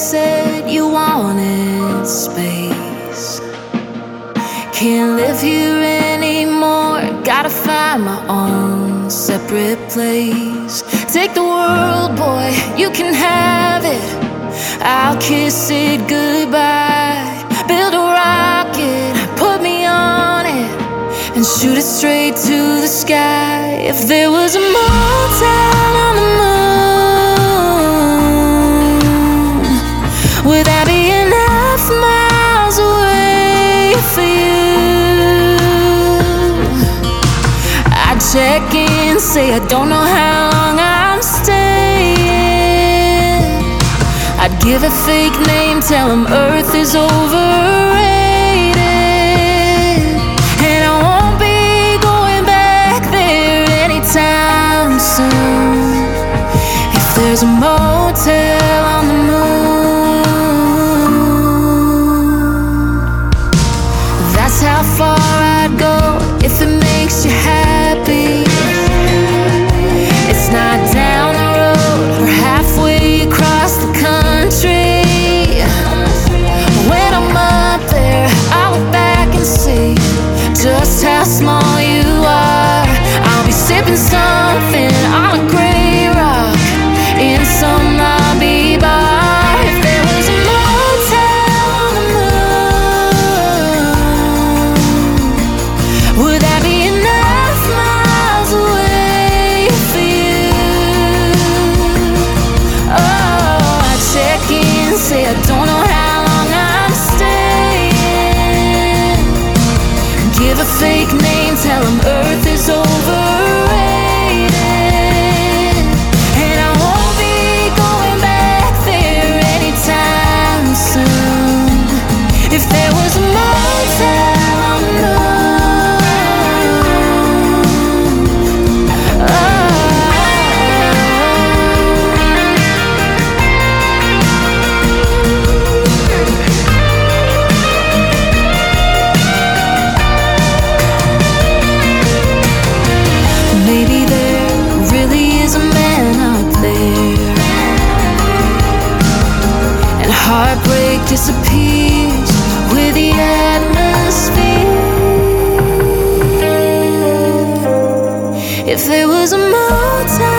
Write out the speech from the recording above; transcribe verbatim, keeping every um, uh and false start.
said you wanted space. Can't live here anymore, gotta find my own separate place. Take the world, boy, you can have it, I'll kiss it goodbye. Build a rocket, put me on it, and shoot it straight to the sky. If there was a motel on the moon, would that be enough miles away for you? I'd check in, say I don't know how long I'm staying. I'd give a fake name, tell them Earth is overrated, and I won't be going back there anytime soon. If there's a motel on the moon, that's how far I'd go if it makes you happy. It's not down the road or halfway across the country. When I'm up there, I'll look back and see just how small you are. I'll be sipping something on a gray rock in some lobby bar. If there was a motel on the moon, would that be enough miles away for you? Oh, I check in, say I don't know how long I'm staying. Give a fake name, tell them Earth is overrated, and I won't be going back there anytime soon. If there was a motel on the moon, oh. Maybe there really is a man out there, and heartbreak disappears with the atmosphere. If there was a motel